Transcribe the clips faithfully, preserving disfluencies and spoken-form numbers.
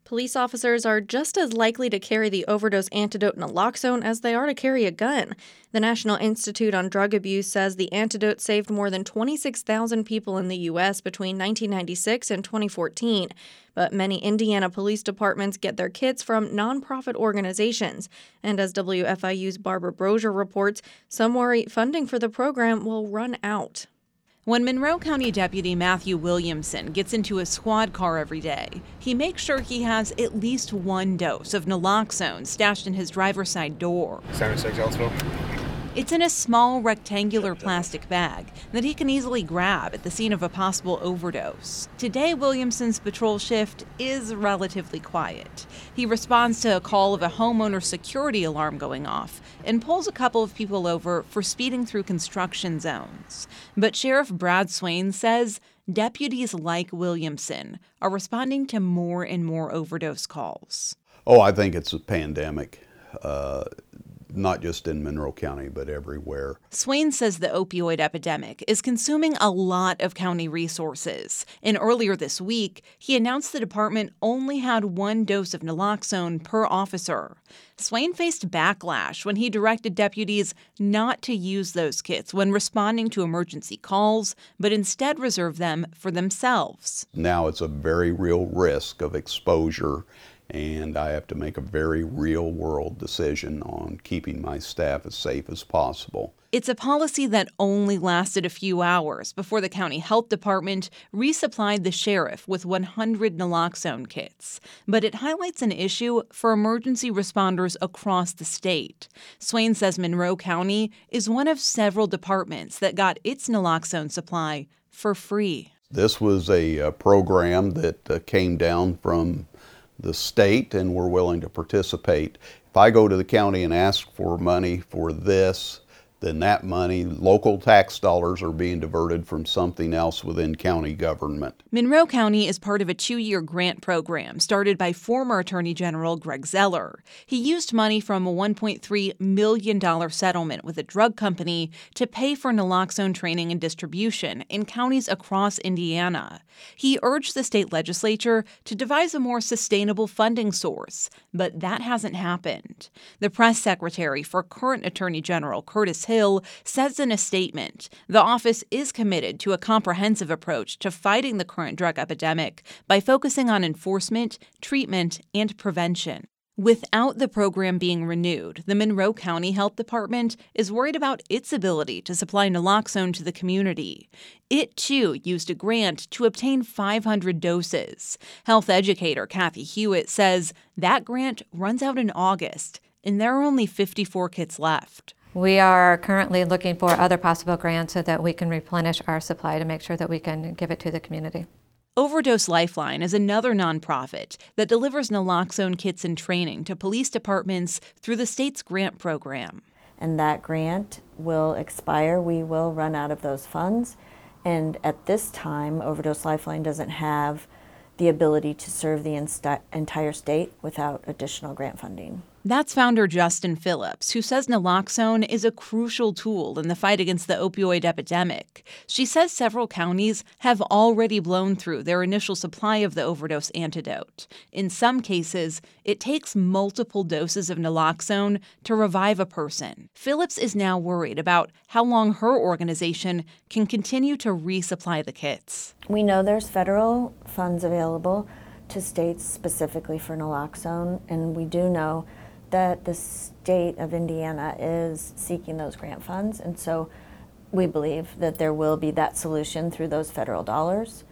Police officers are just as likely to carry the overdose antidote naloxone as they are to carry a gun. The National Institute on Drug Abuse says the antidote saved more than twenty-six thousand people in the U S between nineteen ninety-six and twenty fourteen. But many Indiana police departments get their kits from nonprofit organizations. And as W F I U's Barbara Brosier reports, some worry funding for the program will run out. When Monroe County Deputy Matthew Williamson gets into a squad car every day, he makes sure he has at least one dose of naloxone stashed in his driver's side door. seventy-six Ellisville. It's in a small rectangular plastic bag that he can easily grab at the scene of a possible overdose. Today, Williamson's patrol shift is relatively quiet. He responds to a call of a homeowner's security alarm going off and pulls a couple of people over for speeding through construction zones. But Sheriff Brad Swain says deputies like Williamson are responding to more and more overdose calls. Oh, I think it's a pandemic. Uh, Not just in Monroe County, but everywhere. Swain says the opioid epidemic is consuming a lot of county resources. And earlier this week, he announced the department only had one dose of naloxone per officer. Swain faced backlash when he directed deputies not to use those kits when responding to emergency calls, but instead reserve them for themselves. Now it's a very real risk of exposure, and I have to make a very real-world decision on keeping my staff as safe as possible. It's a policy that only lasted a few hours before the county health department resupplied the sheriff with one hundred naloxone kits. But it highlights an issue for emergency responders across the state. Swain says Monroe County is one of several departments that got its naloxone supply for free. This was a, a program that uh, came down from the state, and we're willing to participate. If I go to the county and ask for money for this, then that money, local tax dollars, are being diverted from something else within county government. Monroe County is part of a two-year grant program started by former Attorney General Greg Zeller. He used money from a one point three million dollars settlement with a drug company to pay for naloxone training and distribution in counties across Indiana. He urged the state legislature to devise a more sustainable funding source, but that hasn't happened. The press secretary for current Attorney General Curtis Hill says in a statement the office is committed to a comprehensive approach to fighting the current drug epidemic by focusing on enforcement, treatment, and prevention. Without the program being renewed, the Monroe County Health Department is worried about its ability to supply naloxone to the community. It, too, used a grant to obtain five hundred doses. Health educator Kathy Hewitt says that grant runs out in August, and there are only fifty-four kits left. We are currently looking for other possible grants so that we can replenish our supply to make sure that we can give it to the community. Overdose Lifeline is another nonprofit that delivers naloxone kits and training to police departments through the state's grant program. And that grant will expire. We will run out of those funds. And at this time, Overdose Lifeline doesn't have the ability to serve the insta- entire state without additional grant funding. That's founder Justin Phillips, who says naloxone is a crucial tool in the fight against the opioid epidemic. She says several counties have already blown through their initial supply of the overdose antidote. In some cases, it takes multiple doses of naloxone to revive a person. Phillips is now worried about how long her organization can continue to resupply the kits. We know there's federal funds available to states specifically for naloxone, and we do know that the state of Indiana is seeking those grant funds, and so we believe that there will be that solution through those federal dollars.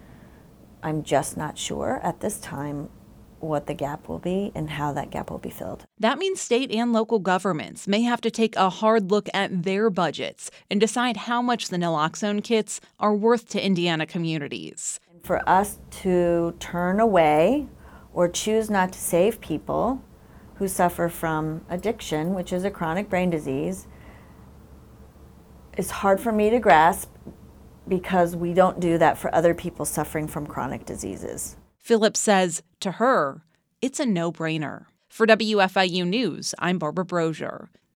I'm just not sure at this time what the gap will be and how that gap will be filled. That means state and local governments may have to take a hard look at their budgets and decide how much the naloxone kits are worth to Indiana communities. For us to turn away or choose not to save people who suffer from addiction, which is a chronic brain disease, is hard for me to grasp because we don't do that for other people suffering from chronic diseases. Phillips says, to her, it's a no-brainer. For W F I U News, I'm Barbara Brosier.